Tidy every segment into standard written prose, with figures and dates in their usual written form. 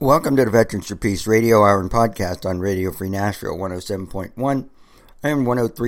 Welcome to the Veterans for Peace Radio Hour and Podcast on Radio Free Nashville 107.1 and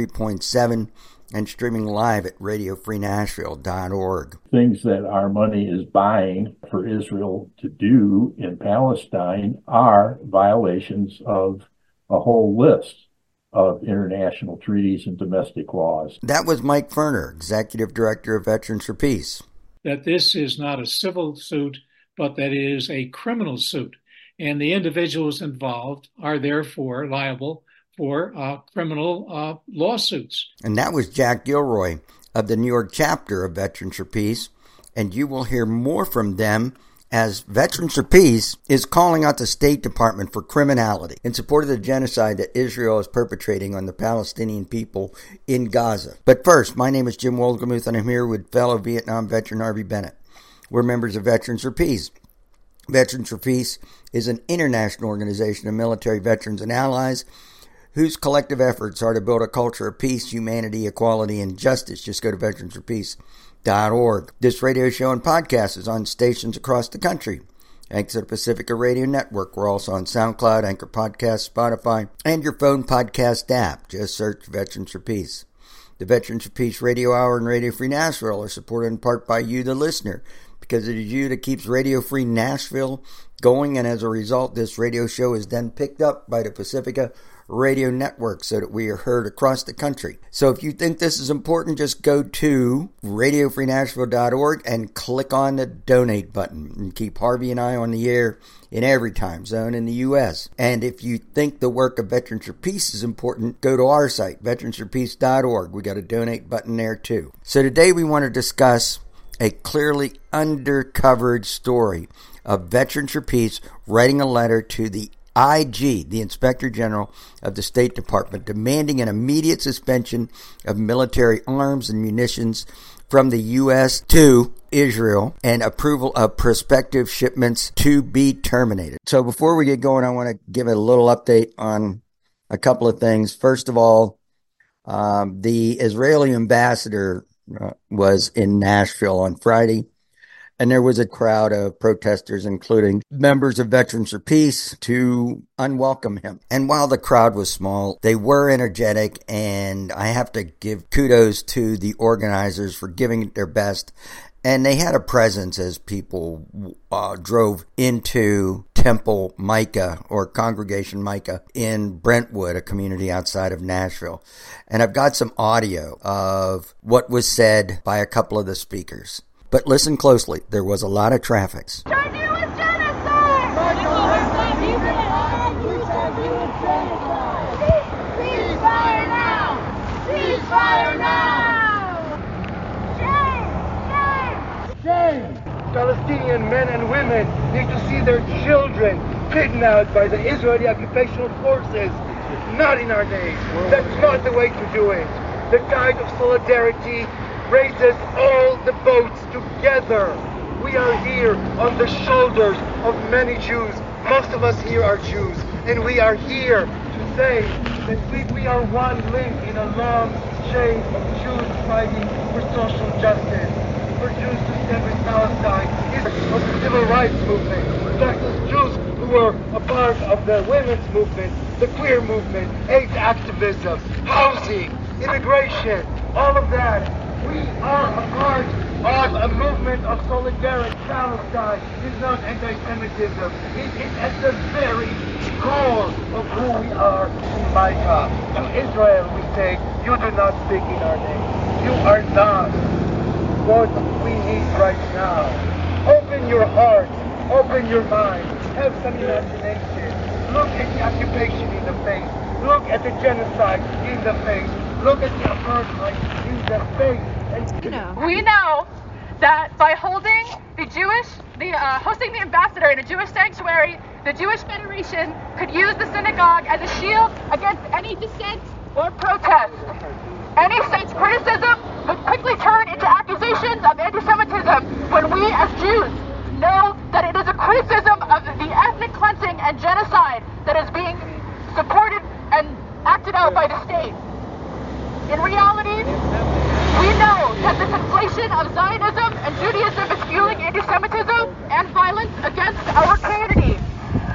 103.7 and streaming live at radiofreenashville.org. Things that our money is buying for Israel to do in Palestine are violations of a whole list of international treaties and domestic laws. That was Mike Ferner, Executive Director of Veterans for Peace. That this is not a civil suit, but that it is a criminal suit. And the individuals involved are therefore liable for criminal lawsuits. And that was Jack Gilroy of the New York chapter of Veterans for Peace. And you will hear more from them as Veterans for Peace is calling out the State Department for criminality in support of the genocide that Israel is perpetrating on the Palestinian people in Gaza. But first, my name is Jim Wohlgemuth, and I'm here with fellow Vietnam veteran Harvey Bennett. We're members of Veterans for Peace. Veterans for Peace is an international organization of military veterans and allies whose collective efforts are to build a culture of peace, humanity, equality, and justice. Just go to veteransforpeace.org. This radio show and podcast is on stations across the country. Thanks to the Pacifica Radio Network. We're also on SoundCloud, Anchor Podcasts, Spotify, and your phone podcast app. Just search Veterans for Peace. The Veterans for Peace Radio Hour and Radio Free Nashville are supported in part by you, the listener, because it is you that keeps Radio Free Nashville going, and as a result, this radio show is then picked up by the Pacifica Radio Network so that we are heard across the country. So if you think this is important, just go to radiofreenashville.org and click on the donate button and keep Harvey and I on the air in every time zone in the U.S. And if you think the work of Veterans for Peace is important, go to our site, veteransforpeace.org. We got a donate button there too. So today we want to discuss a clearly undercovered story of Veterans for Peace writing a letter to the IG, the Inspector General of the State Department, demanding an immediate suspension of military arms and munitions from the U.S. to Israel and approval of prospective shipments to be terminated. So before we get going, I want to give a little update on a couple of things. First of all, the Israeli ambassador was in Nashville on Friday, and there was a crowd of protesters, including members of Veterans for Peace, to unwelcome him. And while the crowd was small, they were energetic, and I have to give kudos to the organizers for giving it their best. And they had a presence as people drove into Temple Micah, or Congregation Micah, in Brentwood, a community outside of Nashville. And I've got some audio of what was said by a couple of the speakers. But listen closely. There was a lot of traffic. Palestinian men and women need to see their children kidnapped by the Israeli occupational forces. Not in our days. That's not the way to do it. The tide of solidarity raises all the boats together. We are here on the shoulders of many Jews. Most of us here are Jews. And we are here to say that we are one link in a long chain of Jews fighting for social justice. For Jews to stand with Palestine is of the civil rights movement, just as Jews who were a part of the women's movement, the queer movement, AIDS activism, housing, immigration, all of that. We are a part of a movement of solidarity. Palestine is not anti-Semitism. It is at the very core of who we are in Micah. To Israel we say, you do not speak in our name. You are not what we need right now. Open your heart, open your mind, have some imagination. Look at the occupation in the face. Look at the genocide in the face. Look at the apartheid in the face. We know that by hosting the ambassador in a Jewish sanctuary, the Jewish Federation could use the synagogue as a shield against any dissent or protest. Any such criticism would quickly turn into accusations of anti-Semitism when we as Jews know that it is a criticism of the ethnic cleansing and genocide that is being supported and acted out by the state. In reality, we know that the conflation of Zionism and Judaism is fueling anti-Semitism and violence against our community.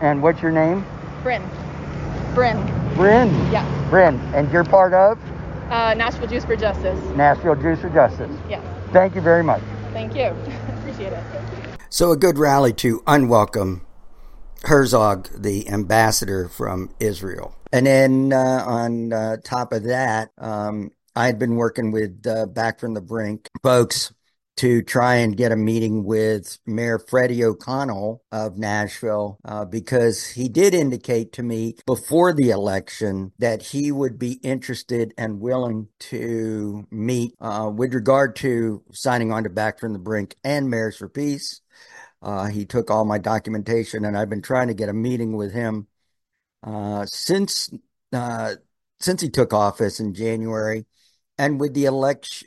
And what's your name? Bryn. Bryn. Bryn? Yeah. Bryn. And you're part of? Nashville Juice for Justice. Nashville Juice for Justice. Yes. Thank you very much. Thank you. Appreciate it. So a good rally to unwelcome Herzog, the ambassador from Israel. And then on top of that, I had been working with Back from the Brink folks to try and get a meeting with Mayor Freddie O'Connell of Nashville because he did indicate to me before the election that he would be interested and willing to meet with regard to signing on to Back from the Brink and Mayors for Peace. He took all my documentation, and I've been trying to get a meeting with him since he took office in January. And with the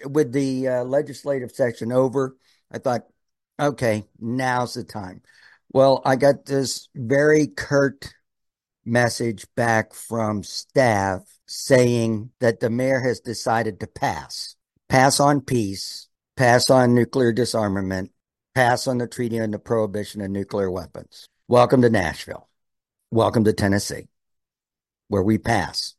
legislative session over, I thought, okay, now's the time. Well, I got this very curt message back from staff saying that the mayor has decided to pass on peace, pass on nuclear disarmament, pass on the treaty on the prohibition of nuclear weapons. Welcome to Nashville. Welcome to Tennessee, where we pass.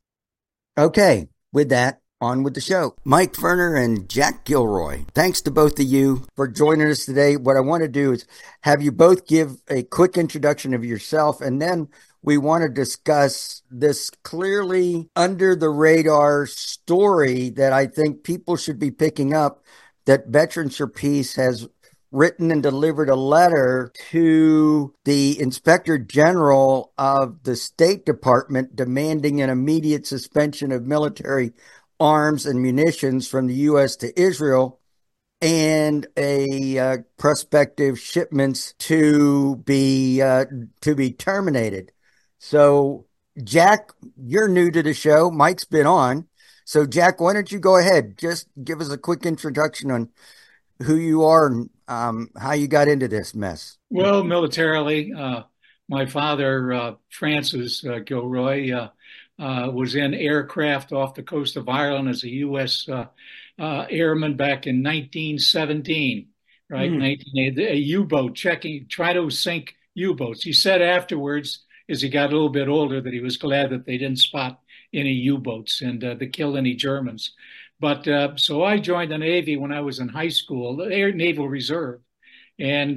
Okay, with that, on with the show. Mike Ferner and Jack Gilroy, thanks to both of you for joining us today. What I want to do is have you both give a quick introduction of yourself, and then we want to discuss this clearly under the radar story that I think people should be picking up, that Veterans for Peace has written and delivered a letter to the Inspector General of the State Department demanding an immediate suspension of military arms and munitions from the U.S. to Israel and a prospective shipments to be terminated. So, Jack, you're new to the show. Mike's been on. So, Jack, why don't you go ahead? Just give us a quick introduction on who you are and how you got into this mess. Well, militarily, my father, Francis Gilroy, was in aircraft off the coast of Ireland as a U.S. Airman back in 1917, right? 1980, a U-boat trying to sink U-boats. He said afterwards, as he got a little bit older, that he was glad that they didn't spot any U-boats and they killed any Germans. But so I joined the Navy when I was in high school, the Air Naval Reserve. And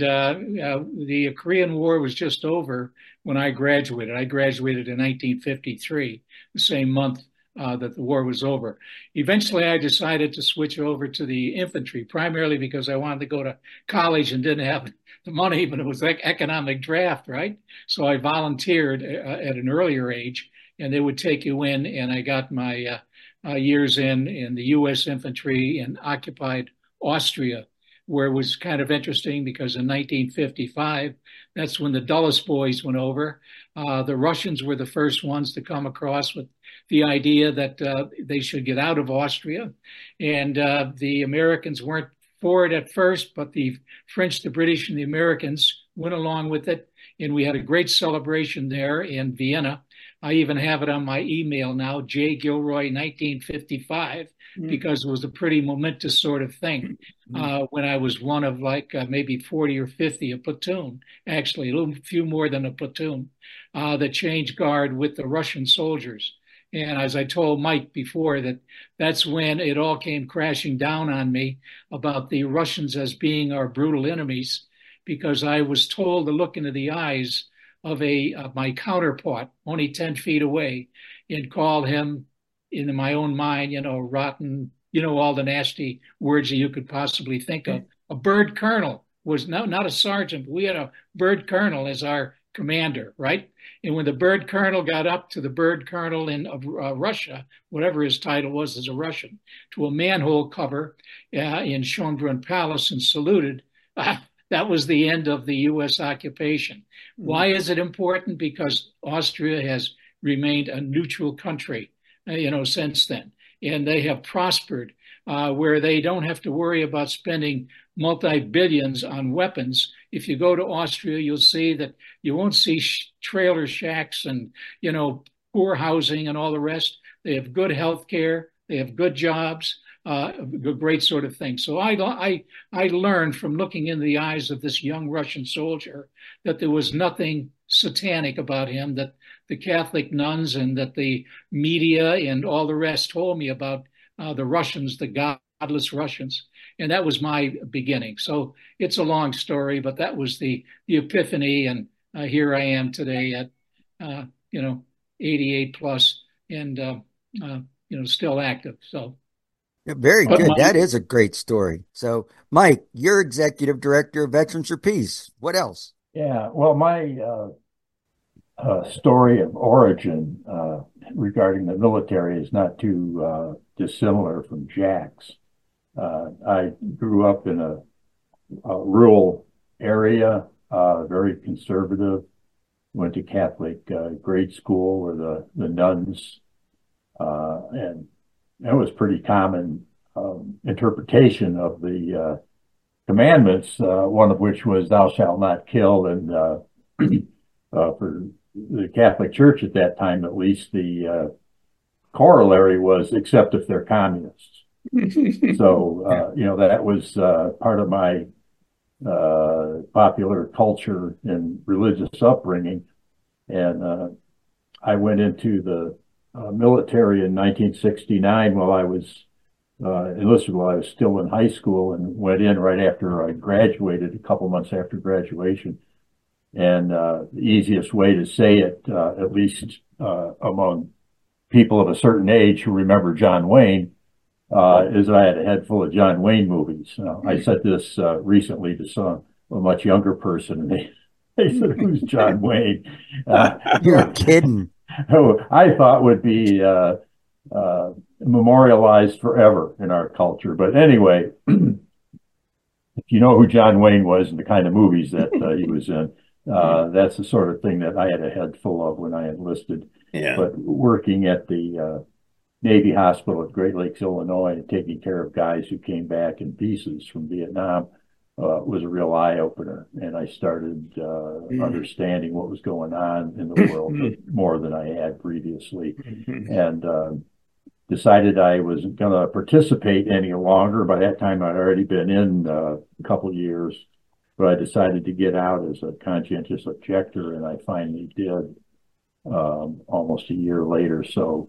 the Korean War was just over when I graduated. I graduated in 1953, the same month that the war was over. Eventually, I decided to switch over to the infantry, primarily because I wanted to go to college and didn't have the money, but it was like economic draft, right? So I volunteered at an earlier age, and they would take you in, and I got my years in the U.S. infantry in occupied Austria, where it was kind of interesting because in 1955, that's when the Dulles boys went over. The Russians were the first ones to come across with the idea that they should get out of Austria. And the Americans weren't for it at first, but the French, the British, and the Americans went along with it. And we had a great celebration there in Vienna. I even have it on my email now, J. Gilroy, 1955, because it was a pretty momentous sort of thing when I was one of maybe 40 or 50, a platoon, actually, a little few more than a platoon, that changed guard with the Russian soldiers. And as I told Mike before, that's when it all came crashing down on me about the Russians as being our brutal enemies, because I was told to look into the eyes of my counterpart, only 10 feet away, and call him, in my own mind, rotten, all the nasty words that you could possibly think of. A bird colonel was not a sergeant. We had a bird colonel as our commander, right? And when the bird colonel got up to the bird colonel of Russia, whatever his title was as a Russian, to a manhole cover in Schönbrunn Palace and saluted, that was the end of the U.S. occupation. Why is it important? Because Austria has remained a neutral country, since then. And they have prospered where they don't have to worry about spending multi-billions on weapons. If you go to Austria, you'll see that you won't see trailer shacks and, poor housing and all the rest. They have good health care. They have good jobs. a great sort of thing. So I learned from looking in the eyes of this young Russian soldier that there was nothing satanic about him, that the Catholic nuns and that the media and all the rest told me about the Russians, the godless Russians. And that was my beginning. So it's a long story, but that was the epiphany. And here I am today at, 88 plus and, still active. So. Very good. That is a great story. So, Mike, you're executive director of Veterans for Peace. What else? Yeah, well, my story of origin regarding the military is not too dissimilar from Jack's. I grew up in a rural area, very conservative, went to Catholic grade school where the nuns, and that was pretty common interpretation of the commandments, one of which was thou shalt not kill. And for the Catholic Church at that time, at least, the corollary was except if they're communists. So, that was part of my popular culture and religious upbringing. And I went into the military in 1969 while I was enlisted while I was still in high school, and went in right after I graduated, a couple months after graduation. And the easiest way to say it, at least among people of a certain age who remember John Wayne, is that I had a head full of John Wayne movies. I said this recently to a much younger person, and they said, "Who's John Wayne?" You're kidding. Who I thought would be memorialized forever in our culture. But anyway, if you know who John Wayne was and the kind of movies that he was in, that's the sort of thing that I had a head full of when I enlisted. Yeah. But working at the Navy Hospital at Great Lakes, Illinois, and taking care of guys who came back in pieces from Vietnam was a real eye-opener. And I started understanding what was going on in the world more than I had previously. And decided I wasn't going to participate any longer. By that time, I'd already been in a couple of years. But I decided to get out as a conscientious objector, and I finally did almost a year later. So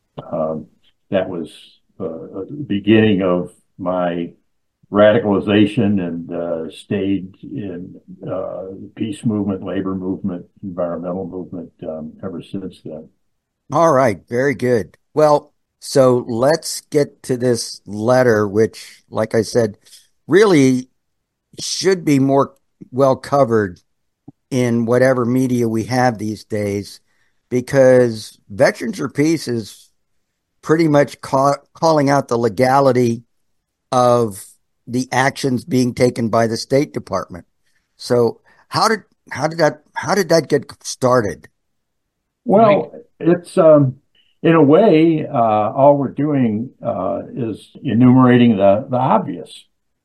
that was the beginning of my radicalization, and stayed in peace movement, labor movement, environmental movement ever since then. All right. Very good. Well, so let's get to this letter, which, like I said, really should be more well covered in whatever media we have these days, because Veterans for Peace is pretty much calling out the legality of the actions being taken by the State Department. So how did that get started? Well, it's in a way, all we're doing is enumerating the obvious.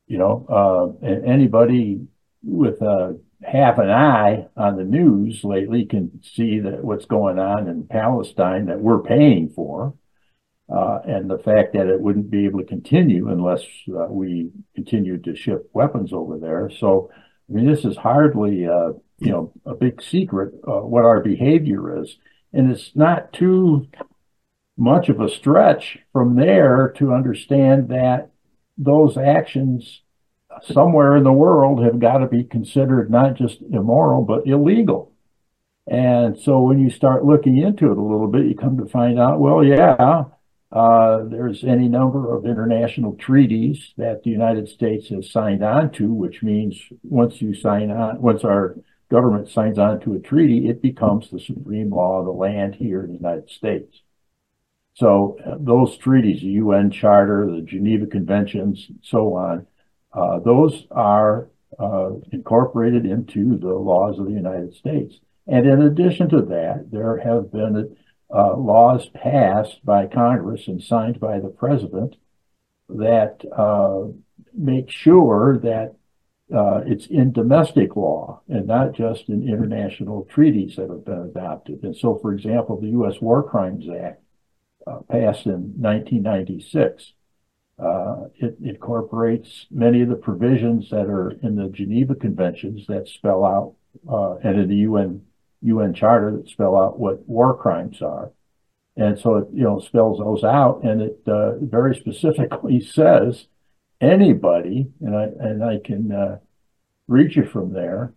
And anybody with half an eye on the news lately can see that what's going on in Palestine that we're paying for, and the fact that it wouldn't be able to continue unless we continued to ship weapons over there. So, I mean, this is hardly a big secret what our behavior is, and it's not too much of a stretch from there to understand that those actions somewhere in the world have got to be considered not just immoral, but illegal. And so when you start looking into it a little bit, you come to find out, well, yeah, there's any number of international treaties that the United States has signed on to, which means once our government signs on to a treaty, it becomes the supreme law of the land here in the United States. So those treaties, the UN Charter, the Geneva Conventions, and so on, those are incorporated into the laws of the United States. And in addition to that, there have been laws passed by Congress and signed by the president that make sure that it's in domestic law and not just in international treaties that have been adopted. And so, for example, the U.S. War Crimes Act passed in 1996 It incorporates many of the provisions that are in the Geneva Conventions that spell out, and in the UN Charter that spell out what war crimes are. And so it, spells those out, and it very specifically says anybody, and I can read you from there.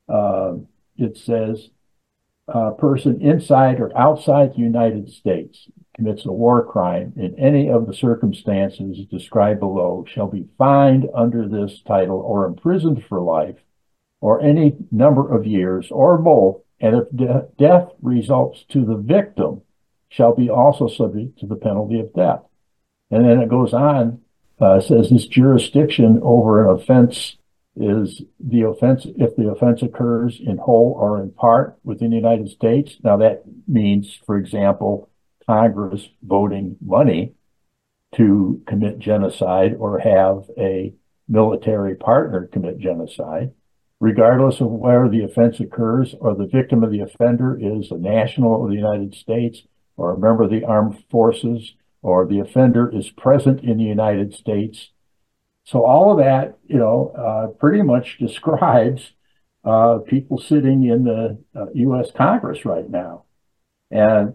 It says a person inside or outside the United States commits a war crime in any of the circumstances described below shall be fined under this title or imprisoned for life or any number of years or both, and if death results to the victim, shall be also subject to the penalty of death. And then it goes on, says this jurisdiction over an offense is the offense if the offense occurs in whole or in part within the United States. Now that means, for example, Congress voting money to commit genocide or have a military partner commit genocide, regardless of where the offense occurs, or the victim of the offender is a national of the United States or a member of the armed forces, or the offender is present in the United States. So all of that, pretty much describes people sitting in the U.S. Congress right now. And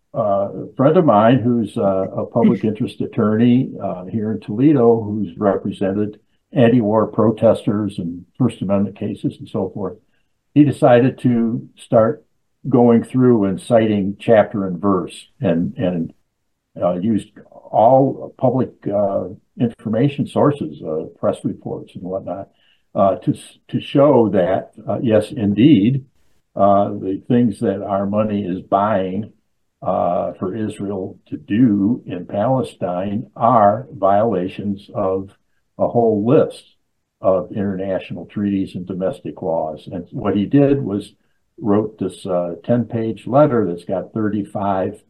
a friend of mine who's a public interest attorney here in Toledo, who's represented anti-war protesters and First Amendment cases and so forth, he decided to start going through and citing chapter and verse and used all public information sources, press reports and whatnot, to show that, yes, indeed, the things that our money is buying for Israel to do in Palestine are violations of a whole list of international treaties and domestic laws. And what he did was wrote this 10-page letter that's got 35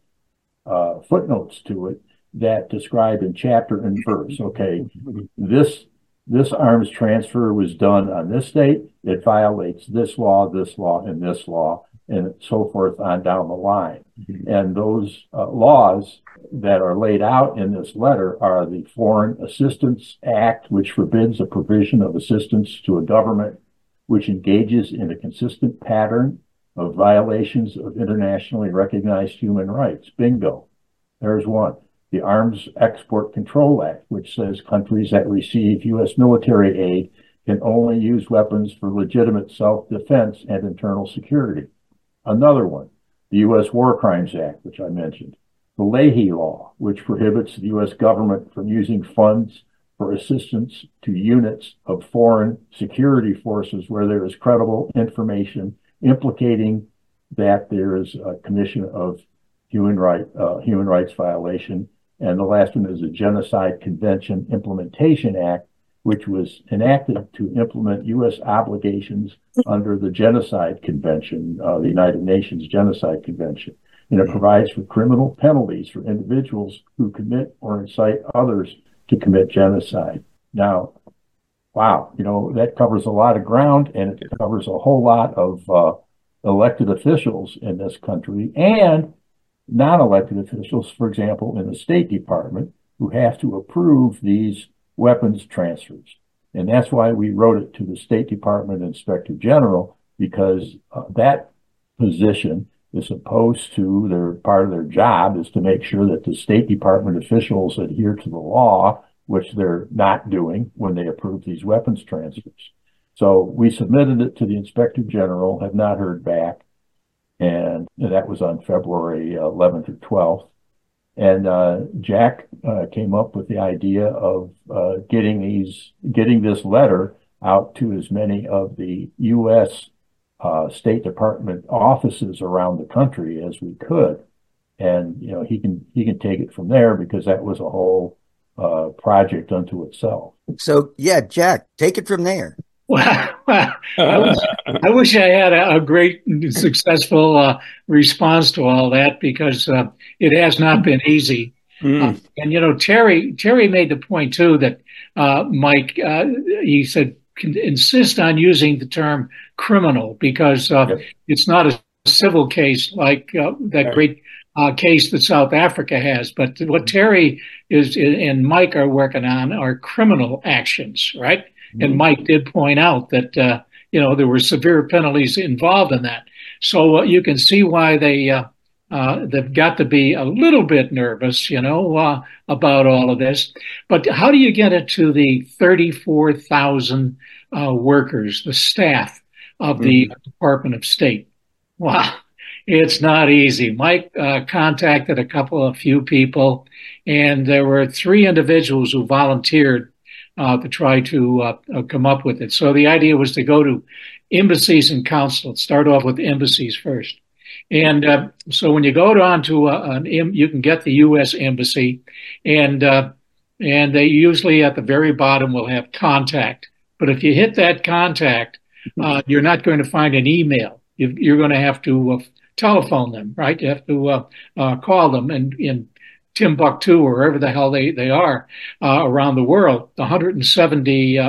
footnotes to it that describe in chapter and verse, okay, this arms transfer was done on this date, it violates this law, and this law, and so forth on down the line. And those laws that are laid out in this letter are the Foreign Assistance Act, which forbids the provision of assistance to a government which engages in a consistent pattern of violations of internationally recognized human rights. Bingo. There's one. The Arms Export Control Act, which says countries that receive U.S. military aid can only use weapons for legitimate self-defense and internal security. Another one, the U.S. War Crimes Act, which I mentioned. The Leahy Law, which prohibits the U.S. government from using funds for assistance to units of foreign security forces where there is credible information implicating that there is a commission of human rights violation. And the last one is the Genocide Convention Implementation Act, which was enacted to implement U.S. obligations under the Genocide Convention, the United Nations Genocide Convention. And it provides for criminal penalties for individuals who commit or incite others to commit genocide. Now, wow, that covers a lot of ground, and it covers a whole lot of elected officials in this country and non-elected officials, for example, in the State Department, who have to approve these weapons transfers. And that's why we wrote it to the State Department Inspector General, because that position is supposed to, part of their job is to make sure that the State Department officials adhere to the law, which they're not doing when they approve these weapons transfers. So we submitted it to the Inspector General, have not heard back. And that was on February 11th or 12th. And Jack came up with the idea of getting this letter out to as many of the U.S. State Department offices around the country as we could. And he can take it from there, because that was a whole project unto itself. So yeah, Jack, take it from there. Well, I wish I had a great, successful response to all that, because it has not been easy. And Terry made the point too that Mike, he said, insist on using the term criminal, because it's not a civil case like that great case that South Africa has. But what Terry is and Mike are working on are criminal actions, right? Mm-hmm. And Mike did point out that there were severe penalties involved in that. So you can see why they've got to be a little bit nervous, about all of this. But how do you get it to the 34,000 workers, the staff of the Department of State? Wow, it's not easy. Mike contacted a few people, and there were 3 individuals who volunteered to try to come up with it. So the idea was to go to embassies and consulates, start off with embassies first. And so when you go on to you can get the U.S. Embassy, and they usually at the very bottom will have contact. But if you hit that contact, you're not going to find an email. You're going to have to telephone them, right? You have to call them in Timbuktu or wherever the hell they are around the world. 170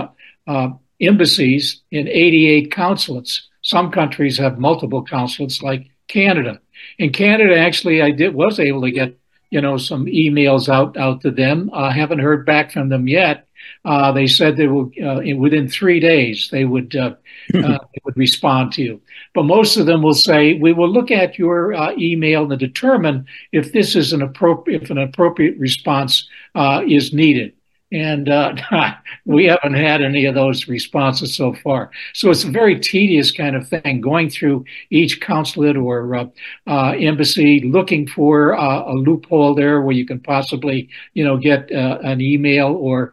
embassies in 88 consulates. Some countries have multiple consulates, like Canada. In Canada, actually, was able to get some emails out to them. I haven't heard back from them yet. They said they will within 3 days they would respond to you. But most of them will say, we will look at your email and determine if this is an appropriate response is needed. And we haven't had any of those responses so far. So it's a very tedious kind of thing, going through each consulate or embassy, looking for a loophole there where you can possibly, get an email or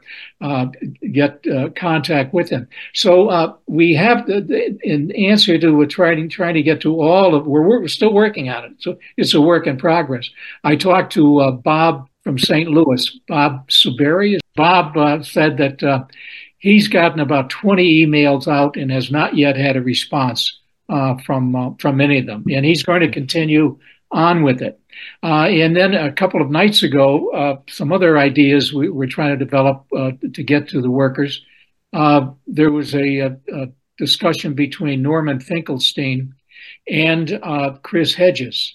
get contact with them. So we have, in answer to trying to get to all of, we're still working on it. So it's a work in progress. I talked to Bob from St. Louis, Bob Suberi. Bob said that he's gotten about 20 emails out and has not yet had a response from any of them. And he's going to continue on with it. And then a couple of nights ago, some other ideas we were trying to develop to get to the workers. There was a discussion between Norman Finkelstein and Chris Hedges.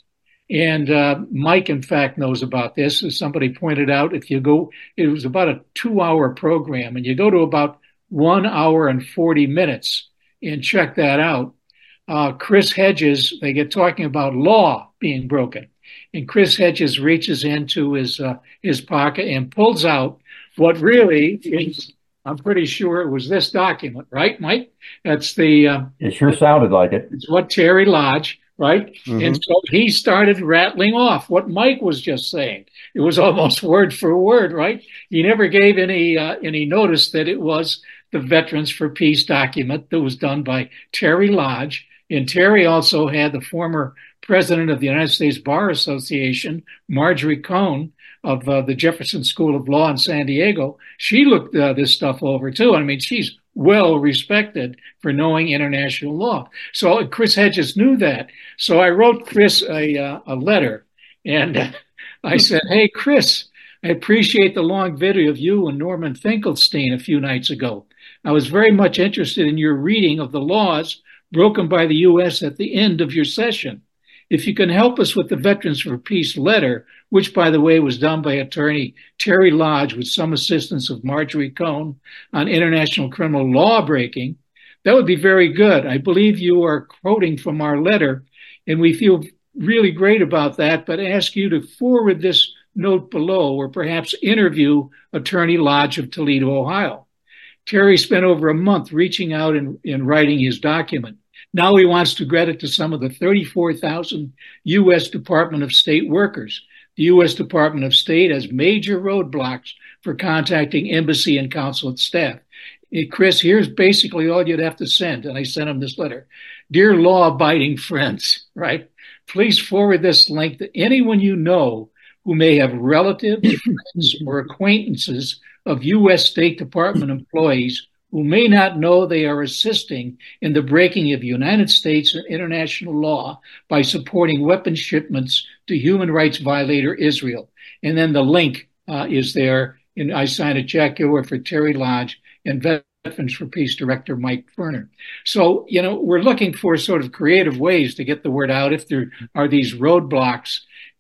And Mike, in fact, knows about this. As somebody pointed out, if you go, it was about a 2-hour program, and you go to about 1 hour and 40 minutes and check that out. Chris Hedges, they get talking about law being broken. And Chris Hedges reaches into his pocket and pulls out what really is, I'm pretty sure it was this document, right, Mike? That's the... it sure sounded like it. It's what Terry Lodge... right? Mm-hmm. And so he started rattling off what Mike was just saying. It was almost word for word, right? He never gave any notice that it was the Veterans for Peace document that was done by Terry Lodge. And Terry also had the former president of the United States Bar Association, Marjorie Cohn, of the Jefferson School of Law in San Diego. She looked this stuff over too. I mean, she's well respected for knowing international law. So Chris Hedges knew that. So I wrote Chris a letter, and I said, hey, Chris, I appreciate the long video of you and Norman Finkelstein a few nights ago. I was very much interested in your reading of the laws broken by the U.S. at the end of your session. If you can help us with the Veterans for Peace letter, which, by the way, was done by attorney Terry Lodge with some assistance of Marjorie Cohn on international criminal law breaking, that would be very good. I believe you are quoting from our letter, and we feel really great about that, but ask you to forward this note below or perhaps interview attorney Lodge of Toledo, Ohio. Terry spent over a month reaching out and writing his document. Now he wants to get it to some of the 34,000 U.S. Department of State workers. The U.S. Department of State has major roadblocks for contacting embassy and consulate staff. Hey, Chris, here's basically all you'd have to send. And I sent him this letter. Dear law-abiding friends, right? Please forward this link to anyone you know who may have relatives, friends, or acquaintances of U.S. State Department employees who may not know they are assisting in the breaking of United States and international law by supporting weapons shipments to human rights violator Israel. And then the link is there. And I signed a check over for Terry Lodge and Veterans for Peace Director Mike Ferner. So, we're looking for sort of creative ways to get the word out if there are these roadblocks.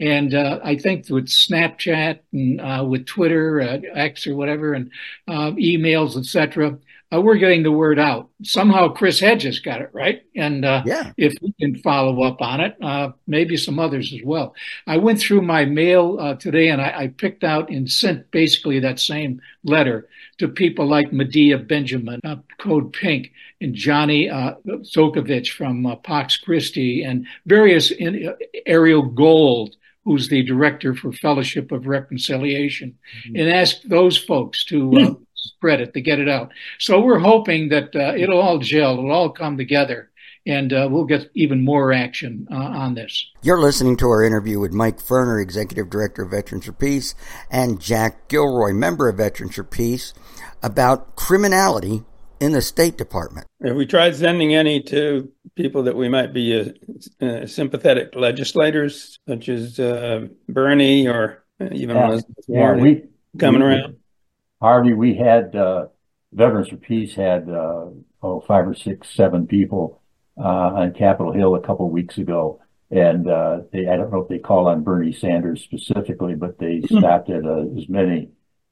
And I think with Snapchat and with Twitter, X or whatever, and emails, etc., we're getting the word out. Somehow Chris Hedges got it right. And Yeah. if we can follow up on it, maybe some others as well. I went through my mail today and I picked out and sent basically that same letter to people like Medea Benjamin, Code Pink, and Johnny Zokovich from Pax Christi, and various Ariel Gold, who's the director for Fellowship of Reconciliation, and asked those folks to spread it, to get it out. So we're hoping that it'll all gel, it'll all come together, and we'll get even more action on this. You're listening to our interview with Mike Ferner, Executive Director of Veterans for Peace, and Jack Gilroy, member of Veterans for Peace, about criminality in the State Department. Have we tried sending any to people that we might be sympathetic legislators, such as Bernie or even Elizabeth Warren coming around? Harvey, we had Veterans for Peace had 5 or 6, 7 people on Capitol Hill a couple of weeks ago, and I don't know if they called on Bernie Sanders specifically, but they stopped at as many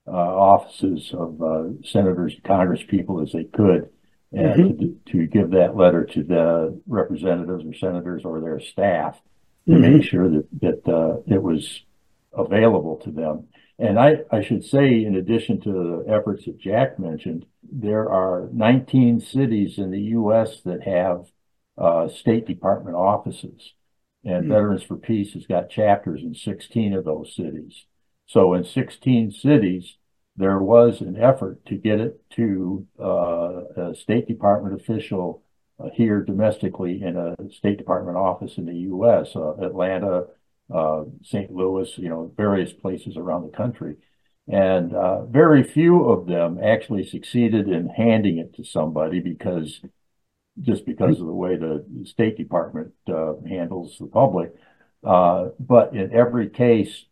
offices of senators and Congress people as they could, and to give that letter to the representatives or senators or their staff to make sure that it was available to them. And I should say, in addition to the efforts that Jack mentioned, there are 19 cities in the U.S. that have State Department offices, and Veterans for Peace has got chapters in 16 of those cities. So in 16 cities, there was an effort to get it to a State Department official here domestically in a State Department office in the U.S., Atlanta, St. Louis, various places around the country. And very few of them actually succeeded in handing it to somebody because of the way the State Department handles the public. But in every case,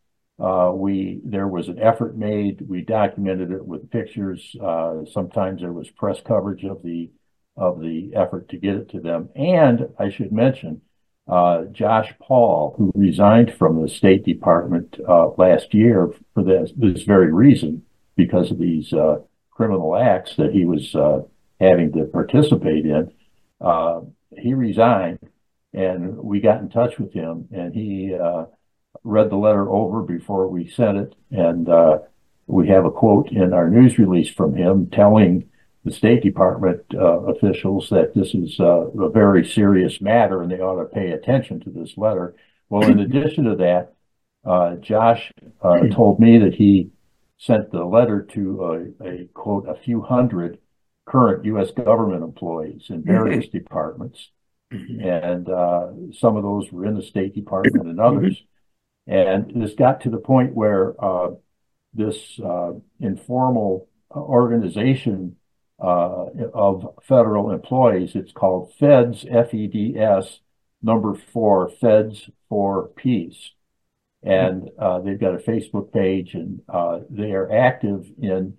there was an effort made. We documented it with pictures. Sometimes there was press coverage of the effort to get it to them. And I should mention, Josh Paul, who resigned from the State Department last year for this very reason, because of these criminal acts that he was having to participate in. He resigned, and we got in touch with him, and he read the letter over before we sent it, and we have a quote in our news release from him telling the State Department officials that this is a very serious matter and they ought to pay attention to this letter. Well, in addition to that, Josh told me that he sent the letter to a quote, a few hundred current U.S. government employees in various departments. And some of those were in the State Department and others. And this got to the point where this informal organization of federal employees, it's called Feds, F-E-D-S, number 4, Feds for Peace. And they've got a Facebook page, and they are active in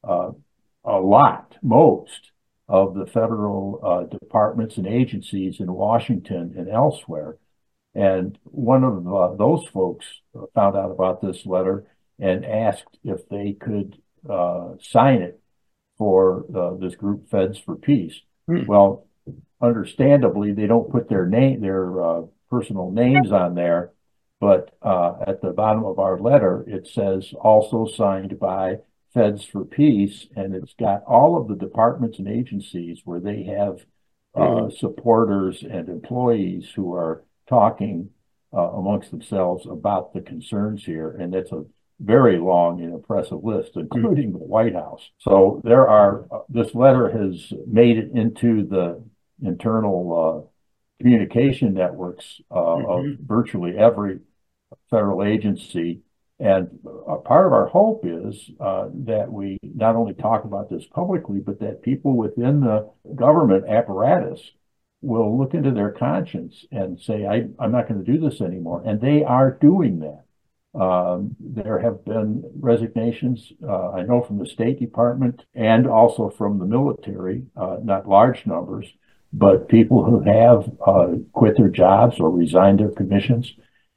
most of the federal departments and agencies in Washington and elsewhere. And one of those folks found out about this letter and asked if they could sign it for this group, Feds for Peace. Well, understandably, they don't put their personal names on there, but at the bottom of our letter, it says also signed by Feds for Peace, and it's got all of the departments and agencies where they have supporters and employees who are talking amongst themselves about the concerns here, and it's a very long and impressive list, including the White House. So this letter has made it into the internal communication networks of virtually every federal agency. And part of our hope is that we not only talk about this publicly, but that people within the government apparatus will look into their conscience and say, I'm not going to do this anymore. And they are doing that. There have been resignations, I know, from the State Department and also from the military, not large numbers, but people who have quit their jobs or resigned their commissions.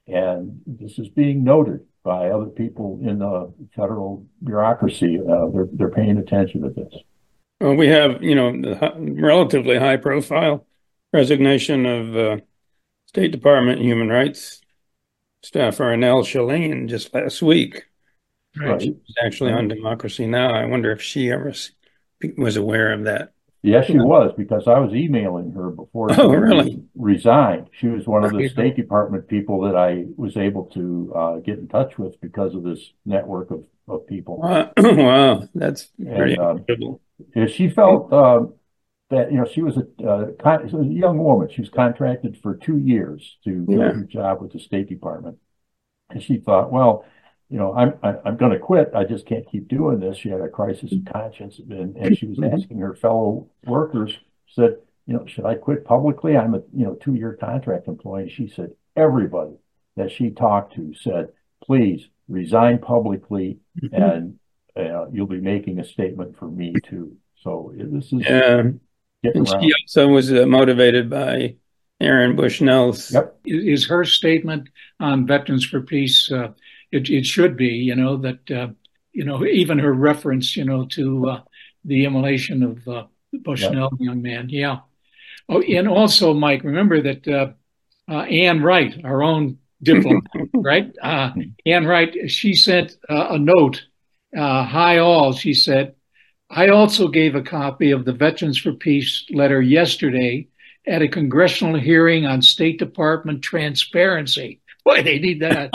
And this is being noted by other people in the federal bureaucracy. They're paying attention to this. Well, we have, the relatively high profile resignation of State Department Human Rights staffer Annelle Shalane just last week. Right. She was actually on Democracy Now! I wonder if she ever was aware of that. Yes, she was, because I was emailing her before she resigned. She was one of the State Department people that I was able to get in touch with because of this network of people. Wow, that's pretty incredible. She felt that she was a young woman. She was contracted for 2 years to do her job with the State Department, and she thought, well, I'm going to quit. I just can't keep doing this. She had a crisis of conscience, and she was asking her fellow workers, said, should I quit publicly? I'm a 2-year contract employee. She said everybody that she talked to said, please resign publicly, and you'll be making a statement for me too. So this is and she also was motivated by Aaron Bushnell's. Yep. Is her statement on Veterans for Peace? It should be, that even her reference, to the immolation of Bushnell, the young man. Yeah. Oh, and also, Mike, remember that Ann Wright, our own diplomat, right? Ann Wright, she sent a note. Hi all, she said. I also gave a copy of the Veterans for Peace letter yesterday at a congressional hearing on State Department transparency. Boy, they need that.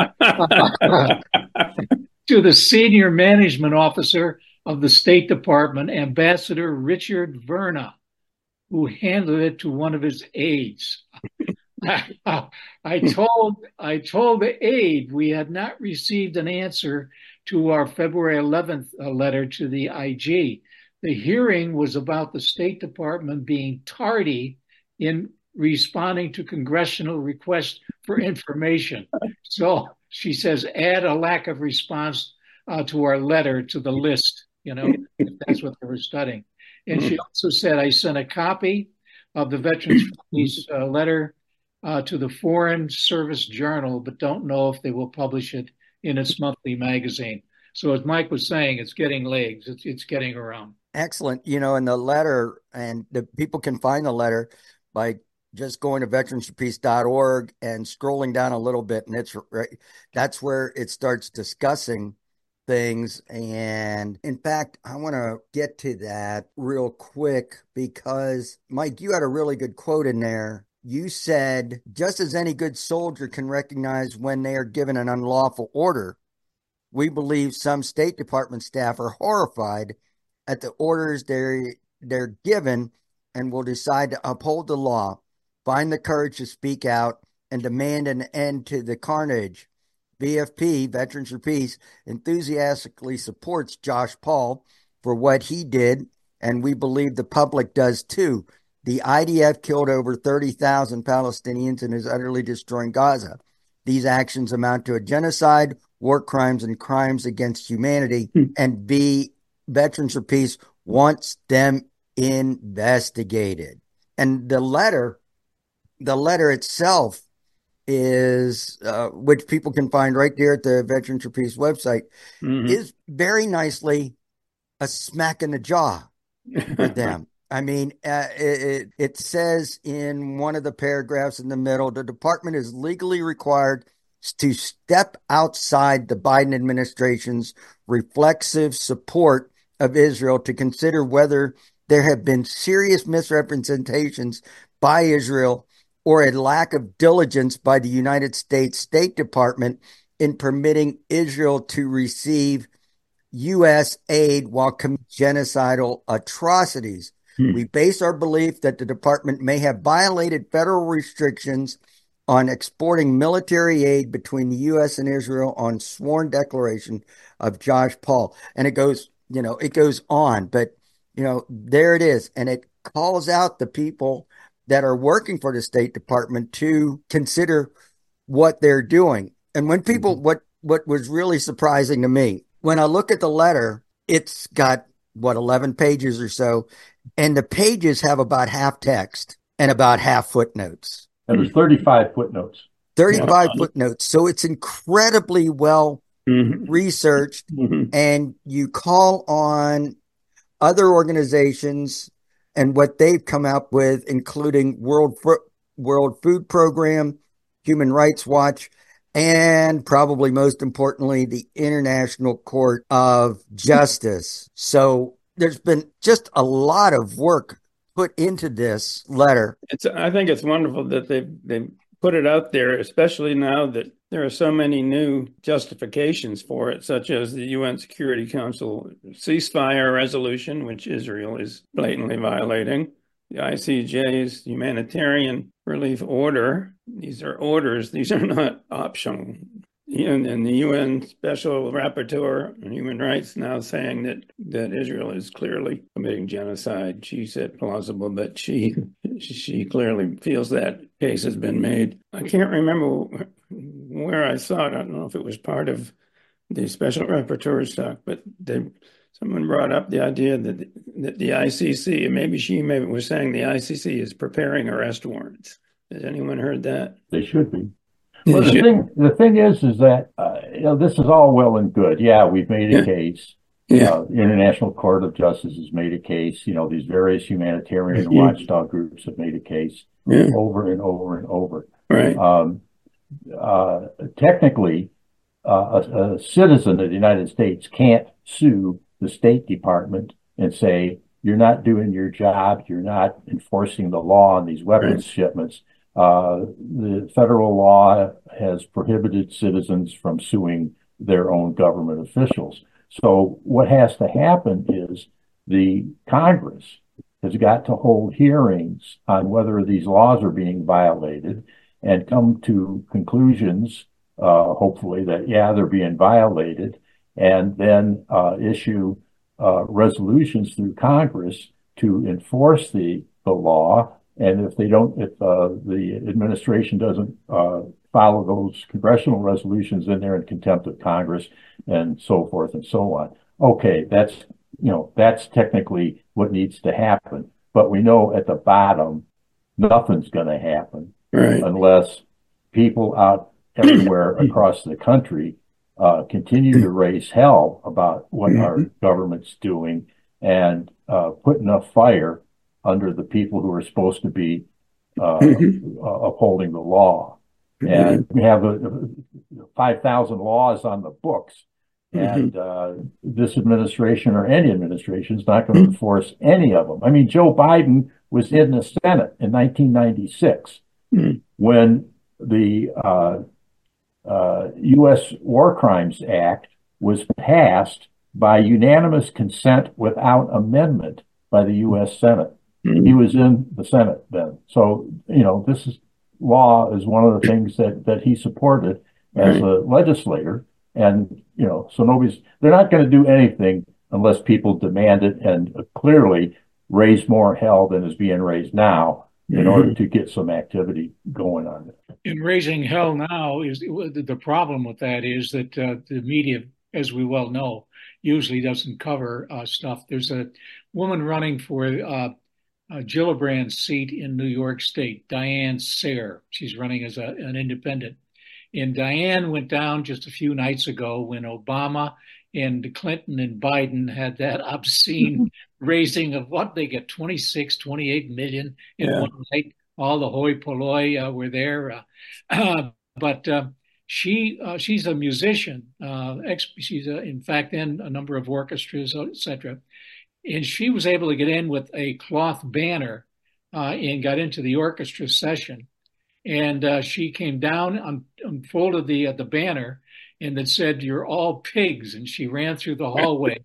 To the senior management officer of the State Department, Ambassador Richard Verna, who handed it to one of his aides. I told the aide we had not received an answer to our February 11th letter to the IG. The hearing was about the State Department being tardy in responding to congressional requests for information. So she says, add a lack of response to our letter to the list, if that's what they were studying. And she also said, I sent a copy of the Veterans for Peace letter to the Foreign Service Journal, but don't know if they will publish it in its monthly magazine. So as Mike was saying, it's getting legs. It's getting around. Excellent. In the letter, and the people can find the letter by just going to veteransforpeace.org and scrolling down a little bit, and that's where it starts discussing things. And in fact, I want to get to that real quick because, Mike, you had a really good quote in there. You said, just as any good soldier can recognize when they are given an unlawful order, we believe some State Department staff are horrified at the orders they're given and will decide to uphold the law, find the courage to speak out, and demand an end to the carnage. VFP, Veterans for Peace, enthusiastically supports Josh Paul for what he did, and we believe the public does too. The IDF killed over 30,000 Palestinians and is utterly destroying Gaza. These actions amount to a genocide, war crimes, and crimes against humanity, and Veterans for Peace wants them investigated. And the letter itself is, which people can find right there at the Veterans for Peace website, is very nicely a smack in the jaw for them. I mean, it says in one of the paragraphs in the middle, the department is legally required to step outside the Biden administration's reflexive support of Israel to consider whether there have been serious misrepresentations by Israel or a lack of diligence by the United States State Department in permitting Israel to receive U.S. aid while committing genocidal atrocities. We base our belief that the department may have violated federal restrictions on exporting military aid between the U.S. and Israel on sworn declaration of Josh Paul. And it goes on, but, there it is. And it calls out the people that are working for the State Department to consider what they're doing. And when people, what was really surprising to me, when I look at the letter, it's got 11 pages or so, and the pages have about half text and about half footnotes. And there's 35 footnotes. 35 footnotes. So it's incredibly well researched, and you call on other organizations and what they've come up with, including World Food Program, Human Rights Watch, and probably most importantly, the International Court of Justice. So there's been just a lot of work put into this letter. I think it's wonderful that they put it out there, especially now that there are so many new justifications for it, such as the UN Security Council ceasefire resolution, which Israel is blatantly violating, the ICJ's humanitarian relief order. These are orders. These are not optional. And the UN Special Rapporteur on Human Rights now saying that Israel is clearly committing genocide. She said plausible, but she clearly feels that case has been made. I can't remember where I saw it. I don't know if it was part of the Special Rapporteur's talk, but someone brought up the idea that the ICC, and maybe was saying the ICC is preparing arrest warrants. Has anyone heard that? They should be. Well, the thing is that this is all well and good. Yeah, we've made a case. International Court of Justice has made a case. These various humanitarian watchdog groups have made a case over and over and over. Right. Technically, a citizen of the United States can't sue the State Department and say, you're not doing your job, you're not enforcing the law on these weapons shipments. The federal law has prohibited citizens from suing their own government officials. So what has to happen is the Congress has got to hold hearings on whether these laws are being violated and come to conclusions, hopefully, that, they're being violated, and then issue resolutions through Congress to enforce the law. And if the administration doesn't follow those congressional resolutions, then they're in contempt of Congress and so forth and so on. Okay, that's technically what needs to happen. But we know at the bottom, nothing's going to happen unless people out everywhere across the country continue to raise hell about what our government's doing and put enough fire under the people who are supposed to be upholding the law. And we have 5,000 laws on the books. And this administration or any administration is not going to enforce any of them. I mean, Joe Biden was in the Senate in 1996 when the U.S. War Crimes Act was passed by unanimous consent without amendment by the U.S. Senate. He was in the Senate then. So, this law is one of the things that he supported as a legislator. And, so they're not going to do anything unless people demand it and clearly raise more hell than is being raised now in order to get some activity going on it. In raising hell now, is the problem with that is that the media, as we well know, usually doesn't cover stuff. There's a woman running for Gillibrand's seat in New York State, Diane Sare. She's running as an independent. And Diane went down just a few nights ago when Obama and Clinton and Biden had that obscene raising of what they get, 26, 28 million in one night. All the hoi polloi were there. But she's a musician. She's in fact in a number of orchestras, etc. And she was able to get in with a cloth banner and got into the orchestra session. And she came down, unfolded the banner, and it said, "You're all pigs." And she ran through the hallway.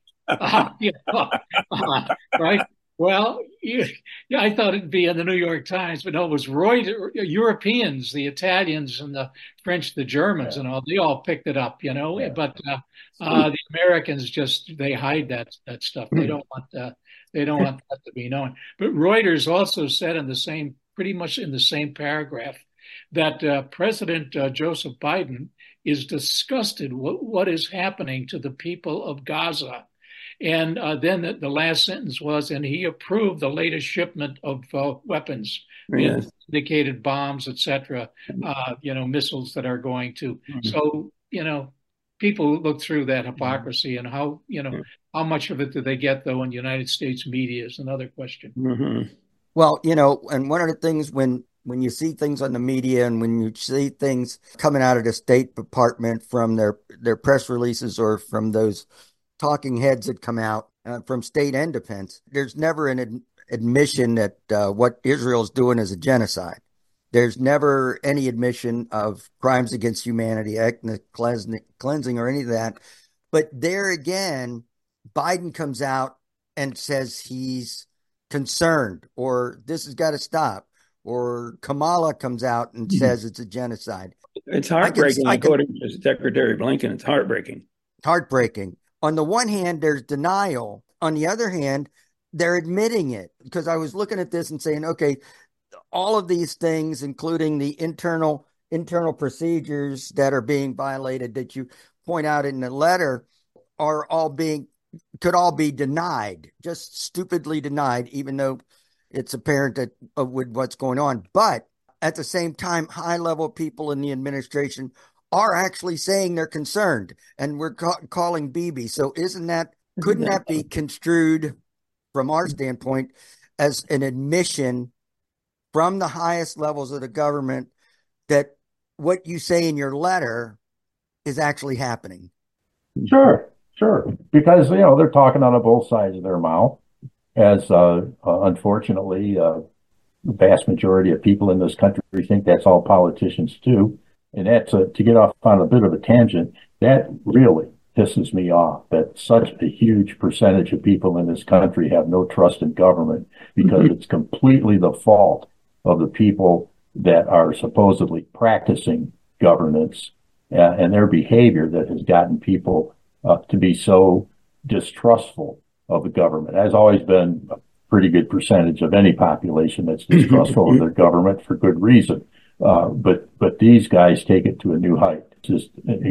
Right? Well, I thought it'd be in the New York Times, but no, it was Europeans, the Italians and the French, the Germans, and all. They all picked it up, But the Americans they hide that stuff. They don't want that to be known. But Reuters also said pretty much in the same paragraph, that President Joseph Biden is disgusted what is happening to the people of Gaza. And then the last sentence was, and he approved the latest shipment of weapons, Yes. indicated bombs, etc., missiles that are going to. So, people look through that hypocrisy and how much of it do they get, though, in the United States media is another question. Mm-hmm. Well, and one of the things when you see things on the media and when you see things coming out of the State Department from their press releases or from those talking heads that come out from state and defense, there's never an admission that what Israel's doing is a genocide. There's never any admission of crimes against humanity, ethnic cleansing, or any of that. But there again, Biden comes out and says he's concerned, or this has got to stop, or Kamala comes out and says it's a genocide. It's heartbreaking, according to Secretary Blinken. It's heartbreaking. Heartbreaking. On the one hand, there's denial. On the other hand, they're admitting it, because I was looking at this and saying, okay, all of these things, including the internal procedures that are being violated that you point out in the letter, could all be denied, just stupidly denied, even though it's apparent that with what's going on. But at the same time, high-level people in the administration are actually saying they're concerned, and we're calling Bibi. So couldn't that be construed from our standpoint as an admission from the highest levels of the government that what you say in your letter is actually happening? Sure. Because, they're talking out of both sides of their mouth, as unfortunately, the vast majority of people in this country think that's all politicians do. And that's to get off on a bit of a tangent, that really pisses me off, that such a huge percentage of people in this country have no trust in government, because it's completely the fault of the people that are supposedly practicing governance and their behavior that has gotten people to be so distrustful of the government. There's always been a pretty good percentage of any population that's distrustful of their government for good reason. But these guys take it to a new height, just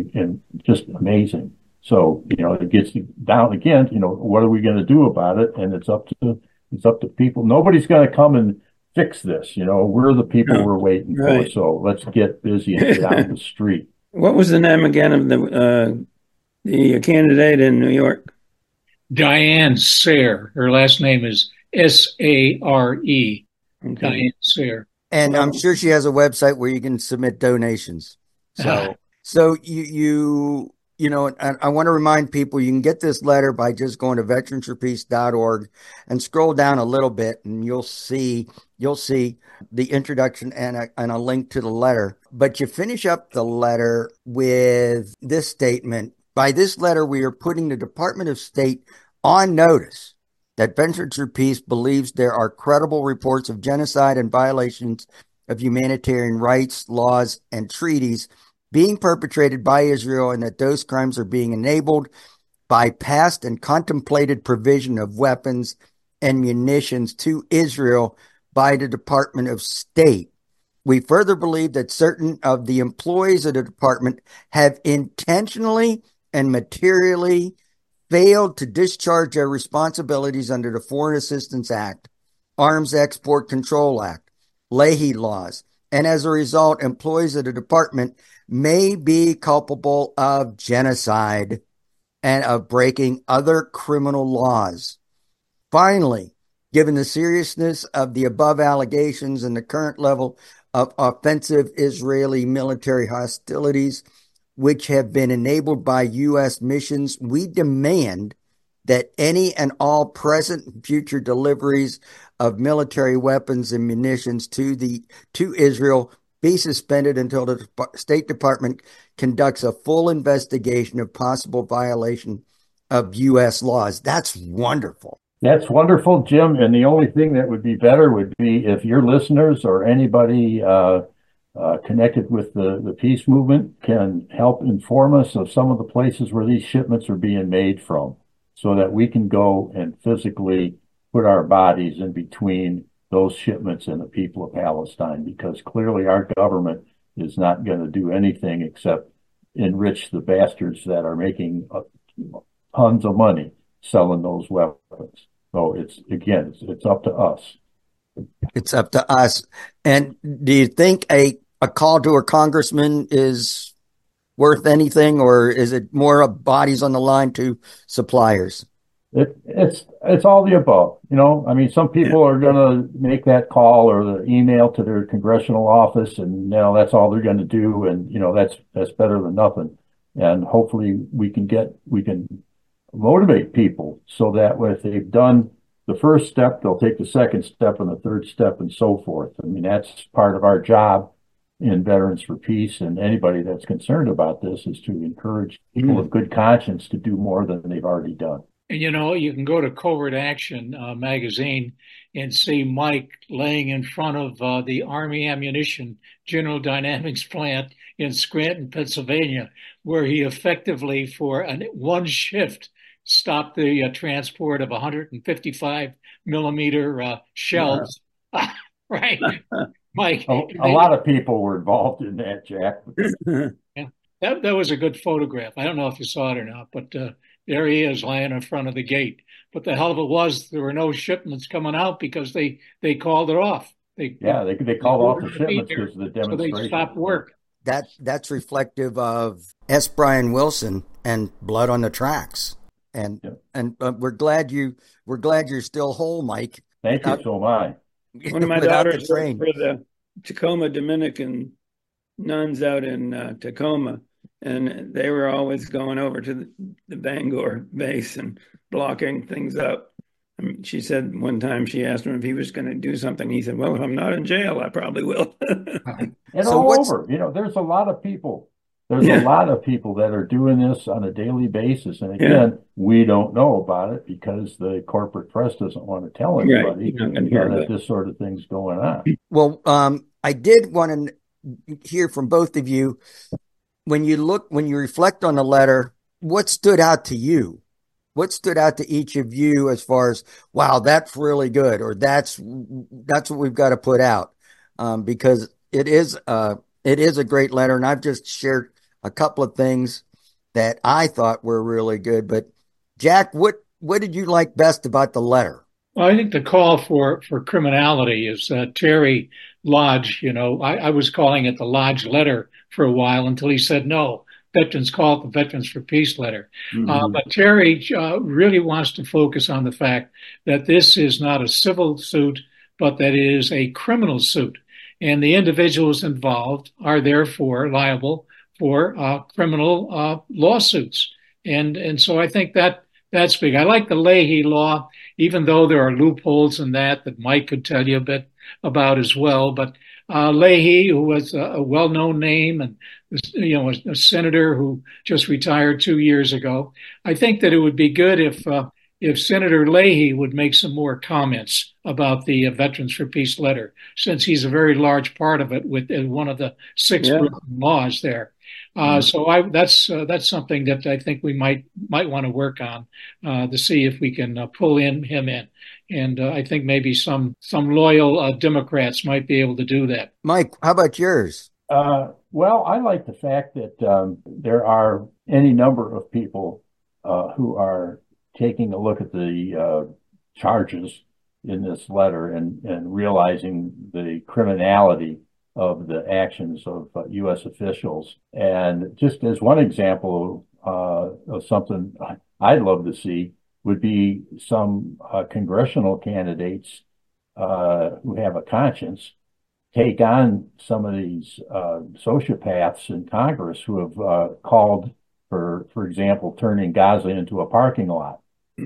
amazing. So, it gets down again, what are we going to do about it? And it's up to people. Nobody's going to come and fix this. We're the people we're waiting for. So let's get busy and get out the street. What was the name again of the candidate in New York? Diane Sare. Her last name is Sare. Okay. Diane Sare. And I'm sure she has a website where you can submit donations. So I want to remind people, you can get this letter by just going to veteransforpeace.org and scroll down a little bit, and you'll see the introduction and a link to the letter. But you finish up the letter with this statement: by this letter, we are putting the Department of State on notice that Veterans for Peace believes there are credible reports of genocide and violations of humanitarian rights, laws, and treaties being perpetrated by Israel, and that those crimes are being enabled by past and contemplated provision of weapons and munitions to Israel by the Department of State. We further believe that certain of the employees of the department have intentionally and materially failed to discharge their responsibilities under the Foreign Assistance Act, Arms Export Control Act, Leahy laws, and as a result, employees of the department may be culpable of genocide and of breaking other criminal laws. Finally, given the seriousness of the above allegations and the current level of offensive Israeli military hostilities, which have been enabled by U.S. missions, we demand that any and all present and future deliveries of military weapons and munitions to Israel be suspended until the State Department conducts a full investigation of possible violation of U.S. laws. That's wonderful. That's wonderful, Jim. And the only thing that would be better would be if your listeners or anybody connected with the peace movement can help inform us of some of the places where these shipments are being made from, so that we can go and physically put our bodies in between those shipments and the people of Palestine, because clearly our government is not going to do anything except enrich the bastards that are making tons of money selling those weapons. So it's up to us. It's up to us. And do you think a call to a congressman is worth anything, or is it more of bodies on the line to suppliers? It's all the above. I mean, some people are going to make that call or the email to their congressional office, and that's all they're going to do, and that's better than nothing. And hopefully we can motivate people so that if they've done the first step, they'll take the second step and the third step and so forth. I mean, that's part of our job in Veterans for Peace, and anybody that's concerned about this is to encourage people of good conscience to do more than they've already done. And you can go to Covert Action magazine and see Mike laying in front of the Army Ammunition General Dynamics plant in Scranton, Pennsylvania, where he effectively, for one shift, stopped the transport of 155 millimeter shells. Yeah. Right, Mike. A lot of people were involved in that, Jack. Yeah, that was a good photograph. I don't know if you saw it or not, but there he is lying in front of the gate. But the hell of it was, there were no shipments coming out because they called it off. They called off the shipments because of the demonstration. So they stopped work. That's reflective of S. Brian Wilson and Blood on the Tracks. And we're glad you're still whole, Mike. Thank you so much. One of my daughters worked for the Tacoma Dominican nuns out in Tacoma, and they were always going over to the Bangor base and blocking things up. And she said one time she asked him if he was going to do something. He said, "Well, if I'm not in jail, I probably will." And so over, there's a lot of people. There's a lot of people that are doing this on a daily basis. And again, we don't know about it because the corporate press doesn't want to tell anybody that this sort of thing's going on. Well, I did want to hear from both of you. When you reflect on the letter, what stood out to you? What stood out to each of you as far as, wow, that's really good, or that's what we've got to put out? Because it is a great letter, and I've just shared a couple of things that I thought were really good. But Jack, what did you like best about the letter? Well, I think the call for criminality is Terry Lodge. I was calling it the Lodge letter for a while until he said no. Veterans call it the Veterans for Peace letter. But Terry really wants to focus on the fact that this is not a civil suit, but that it is a criminal suit. And the individuals involved are therefore liable for criminal lawsuits. And so I think that's big. I like the Leahy law, even though there are loopholes in that Mike could tell you a bit about as well. But Leahy, who was a well-known name and a senator who just retired 2 years ago, I think that it would be good if Senator Leahy would make some more comments about the Veterans for Peace letter, since he's a very large part of it with one of the 6 laws there. So that's something that I think we might want to work on to see if we can pull him in. And I think maybe some loyal Democrats might be able to do that. Mike, how about yours? Well, I like the fact that there are any number of people who are taking a look at the charges in this letter and realizing the criminality of the actions of U.S. officials. And just as one example of something I'd love to see would be some congressional candidates who have a conscience take on some of these sociopaths in Congress who have called for example, turning Gaza into a parking lot.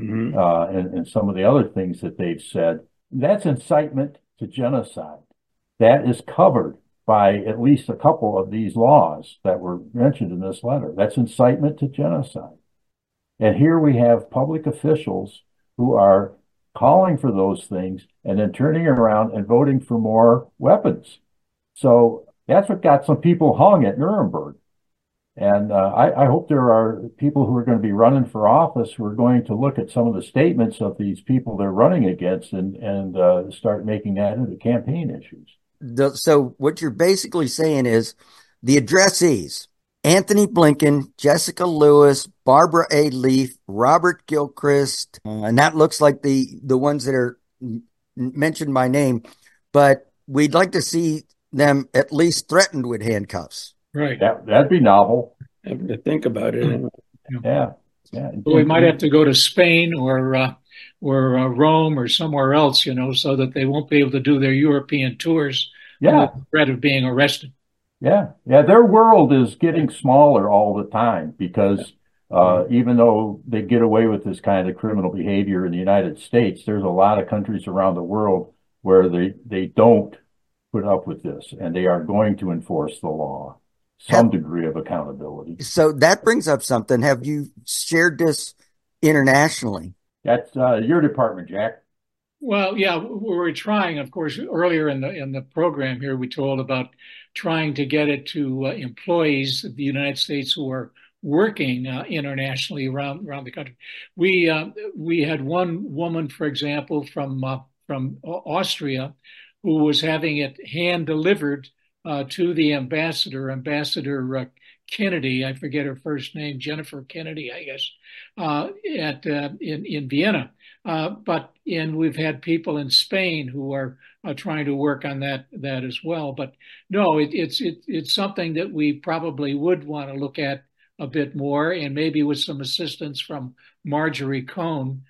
And some of the other things that they've said. That's incitement to genocide. That is covered by at least a couple of these laws that were mentioned in this letter. That's incitement to genocide. And here we have public officials who are calling for those things and then turning around and voting for more weapons. So that's what got some people hung at Nuremberg. And I hope there are people who are going to be running for office who are going to look at some of the statements of these people they're running against and start making that into campaign issues. So what you're basically saying is the addressees Anthony Blinken, Jessica Lewis, Barbara A. Leaf, Robert Gilchrist, and that looks like the ones that are mentioned by name, but we'd like to see them at least threatened with handcuffs. Right. That'd be novel. I have to think about it. Yeah. Well, we might have to go to Spain or Rome or somewhere else, so that they won't be able to do their European tours under the threat of being arrested. Yeah. Their world is getting smaller all the time because even though they get away with this kind of criminal behavior in the United States, there's a lot of countries around the world where they don't put up with this, and they are going to enforce the law. Some degree of accountability. So that brings up something. Have you shared this internationally? That's your department, Jack. Well, yeah, we're trying. Of course, earlier in the program here, we told about trying to get it to employees of the United States who are working internationally around the country. We had one woman, for example, from Austria, who was having it hand delivered to the ambassador, Ambassador Kennedy. I forget her first name, Jennifer Kennedy, I guess, in Vienna. But we've had people in Spain who are trying to work on that as well. But no, it's something that we probably would want to look at a bit more, and maybe with some assistance from Marjorie Cohn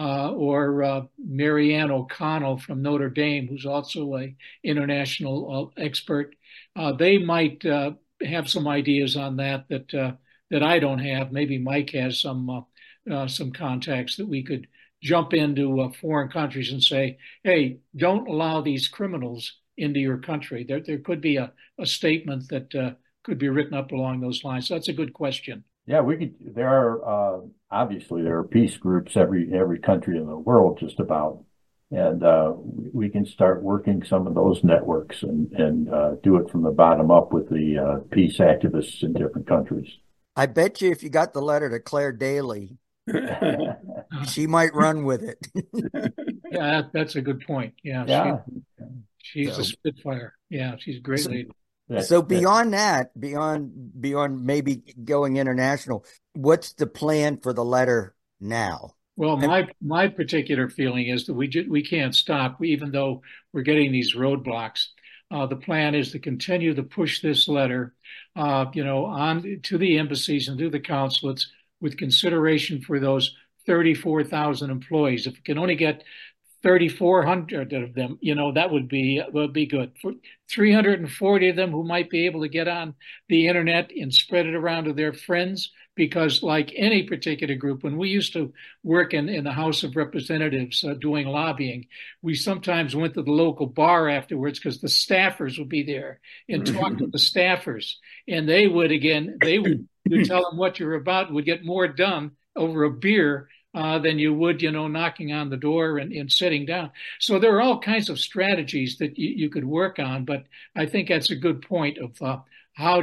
or Marianne O'Connell from Notre Dame, who's also an international expert. They might have some ideas on that I don't have. Maybe Mike has some contacts that we could jump into foreign countries and say, hey, don't allow these criminals into your country. There could be a statement that could be written up along those lines. So that's a good question. Yeah, we could. There are obviously there are peace groups every country in the world just about, and we can start working some of those networks and do it from the bottom up with the peace activists in different countries. I bet you if you got the letter to Claire Daly, she might run with it. Yeah, that's a good point. Yeah. She's a spitfire. Yeah, she's a great lady. So beyond that, beyond maybe going international, what's the plan for the letter now? Well, my particular feeling is that we can't stop, even though we're getting these roadblocks. The plan is to continue to push this letter, on to the embassies and to the consulates with consideration for those 34,000 employees. If we can only get 3,400 of them, that would be good. For 340 of them who might be able to get on the internet and spread it around to their friends, because like any particular group, when we used to work in the House of Representatives doing lobbying, we sometimes went to the local bar afterwards because the staffers would be there and talk to the staffers, and they would tell them what you're about, would get more done over a beer than you would, knocking on the door and sitting down. So there are all kinds of strategies that you could work on, but I think that's a good point of how do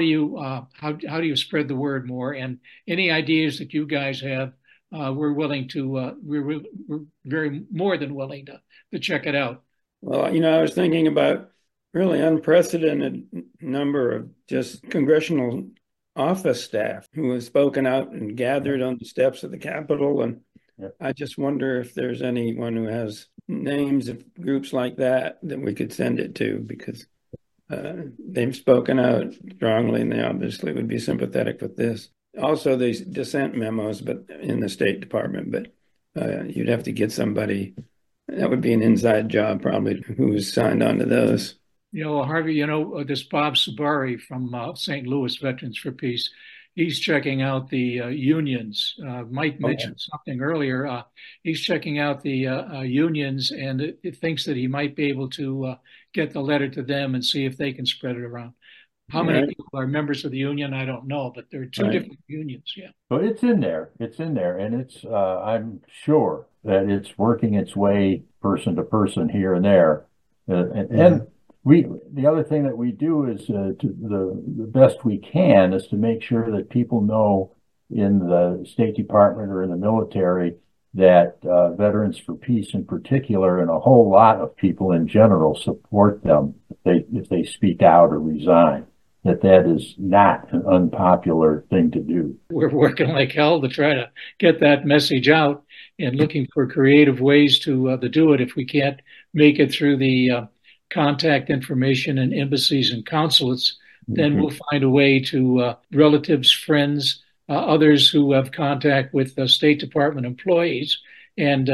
you spread the word more? And any ideas that you guys have, we're willing to, we're very more than willing to check it out. Well, I was thinking about really unprecedented number of just congressional office staff who have spoken out and gathered on the steps of the Capitol. And I just wonder if there's anyone who has names of groups like that we could send it to, because they've spoken out strongly and they obviously would be sympathetic with this. Also, these dissent memos, but in the State Department, but you'd have to get somebody, that would be an inside job probably, who's signed on to those. Harvey, this Bob Sabari from St. Louis Veterans for Peace, he's checking out the unions. Mike mentioned something earlier. He's checking out the unions, and it thinks that he might be able to get the letter to them and see if they can spread it around. How many people are members of the union? I don't know, but there are two different unions. Yeah. So it's in there, and it's I'm sure that it's working its way person to person here and there, and the other thing that we do is the best we can is to make sure that people know in the State Department or in the military that Veterans for Peace in particular, and a whole lot of people in general, support them if they speak out or resign. that is not an unpopular thing to do. We're working like hell to try to get that message out and looking for creative ways to do it. If we can't make it through the contact information in embassies and consulates, then we'll find a way to relatives, friends, others who have contact with State Department employees, and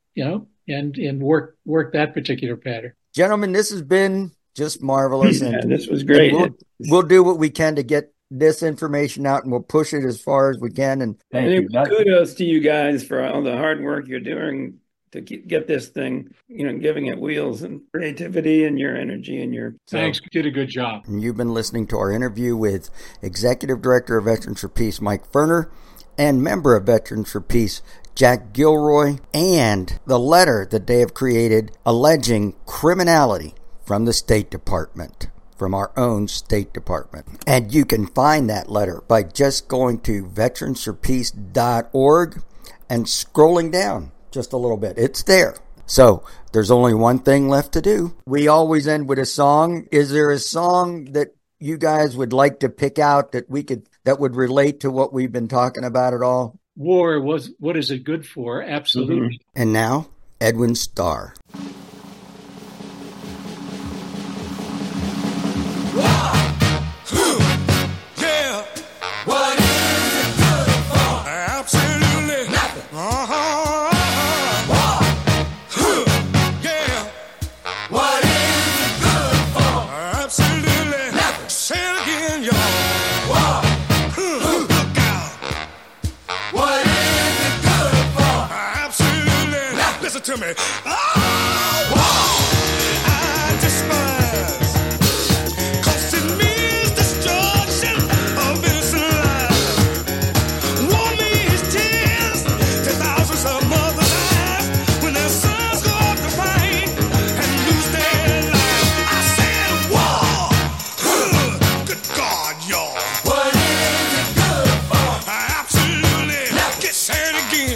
work that particular pattern. Gentlemen, this has been just marvelous. And this was great. We'll do what we can to get this information out, and we'll push it as far as we can. And kudos to you guys for all the hard work you're doing to get this thing, giving it wheels, and creativity and your energy and your... Thanks. You did a good job. And you've been listening to our interview with Executive Director of Veterans for Peace, Mike Ferner, and member of Veterans for Peace, Jack Gilroy, and the letter that they have created alleging criminality from the State Department, from our own State Department. And you can find that letter by just going to veteransforpeace.org and scrolling down just a little bit. It's there. So there's only one thing left to do. We always end with a song. Is there a song that you guys would like to pick out that would relate to what we've been talking about at all? War was, what is it good for? Absolutely. Mm-hmm. And now, Edwin Starr. To me. I despise, 'cause it means destruction of innocent lives. War means tears to thousands of mothers' eyes when their sons go off to fight and lose their lives. I said war. Good God, y'all. What is it good for? Absolutely. Get sad again.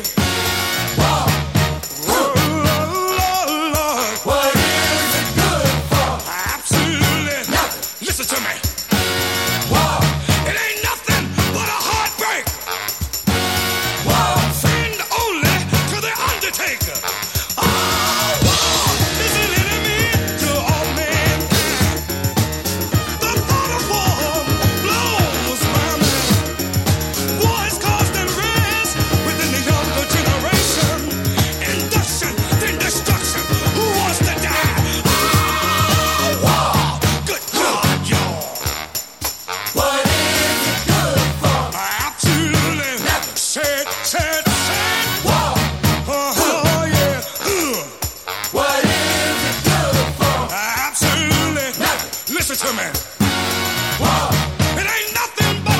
To me. Whoa. It ain't nothing but a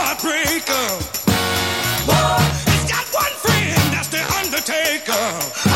heartbreaker. Whoa. It's got one friend, that's the Undertaker.